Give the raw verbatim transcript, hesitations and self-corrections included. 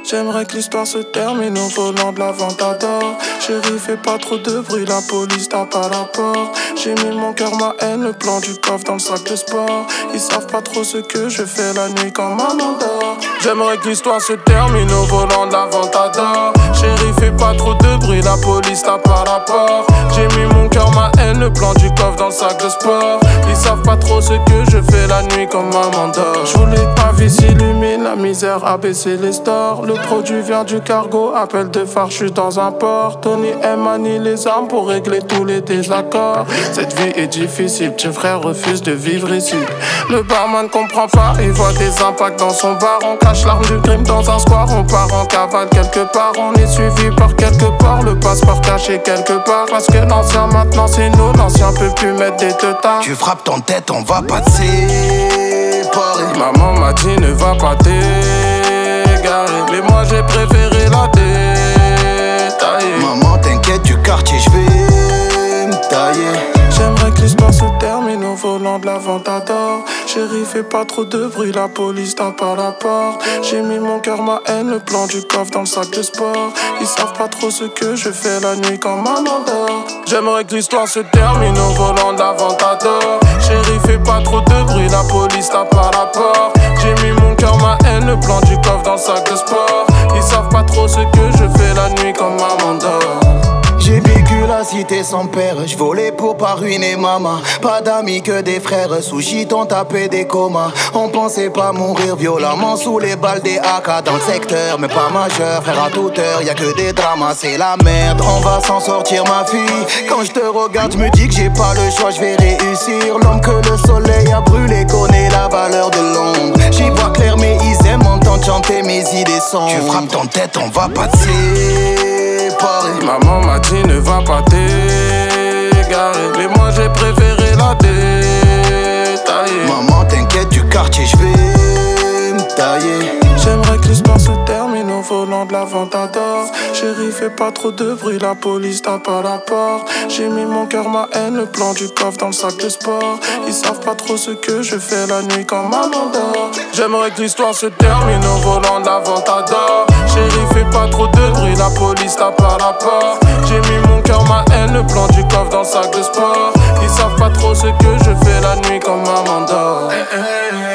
J'aimerais que l'histoire se termine au volant de l'Aventador. Chérie, fais pas trop de bruit, la police tape à la porte. J'ai mis mon cœur, ma haine, le plan du coffre dans le sac de sport. Ils savent pas trop ce que je fais la nuit quand maman dort. J'aimerais que l'histoire se termine au volant de l'Aventador. Chérie, fais pas trop de bruit, la police tape à la porte. J'ai mis mon cœur, ma haine, le plan du coffre dans le sac de sport. Ils savent pas trop ce que je fais la nuit quand maman dort. J'voulais que ma vie s'illumine, la misère a baissé les stores. Le produit vient du cargo, appel de phare, j'suis dans un port. Tony M manie les armes pour régler tous les désaccords. Cette vie est difficile, tes frères refusent de vivre ici. Le barman comprend pas, il voit des impacts dans son bar. On cache l'arme du crime dans un square, on part en cavale quelque part. On est suivi par quelque part, le passeport caché quelque part. Parce que l'ancien maintenant c'est nous, l'ancien peut plus mettre des teutards. Tu frappes ton tête, on va pas te séparer. Maman m'a dit ne va pas t'égarer, mais moi j'ai préféré la détailler. Maman t'inquiète du quartier, j'vais me tailler. J'aimerais que l'histoire se termine au volant de l'Aventador. Chérie, fais pas trop de bruit, la police tape à la porte. J'ai mis mon cœur, ma haine, le plan du coffre dans le sac de sport. Ils savent pas trop ce que je fais la nuit quand maman dort. J'aimerais que l'histoire se termine au volant de l'Aventador. Chérie, fais pas trop de bruit, la police tape à la porte. J'ai mis mon cœur, ma haine, le plan du coffre dans le sac de sport. Ils savent pas trop ce que je fais la nuit quand maman dort. J'ai vécu la cité sans père, j'volais pour pas ruiner maman. Pas d'amis que des frères, sous shit on tapait des comas. On pensait pas mourir violemment sous les balles des A K dans le secteur. Mais pas majeur, frère à toute heure, y'a que des dramas, c'est la merde. On va s'en sortir ma fille. Quand je te regarde, je me dis que j'ai pas le choix, je vais réussir. L'homme que le soleil a brûlé connaît la valeur de l'ombre. J'y vois clair mais ils aiment entendre chanter mes idées sombres. Tu frappes ton tête, on va pas te séparer. Maman m'a dit ne va pas t'égarer, mais moi j'ai préféré la détailler. Maman t'inquiète du quartier, j'vais me tailler. J'aimerais que l'histoire se termine au volant de l'Aventador. Chérie, fais pas trop de bruit, la police tape à la porte. J'ai mis mon cœur, ma haine, le plan du coffre dans le sac de sport. Ils savent pas trop ce que je fais la nuit quand maman dort. J'aimerais que l'histoire se termine au volant de l'Aventador. Chérie, fais pas trop de bruit, la police tape à la porte. J'ai mis mon cœur, ma haine, le plan du coffre dans le sac de sport. Ils savent pas trop ce que je fais la nuit quand maman dort.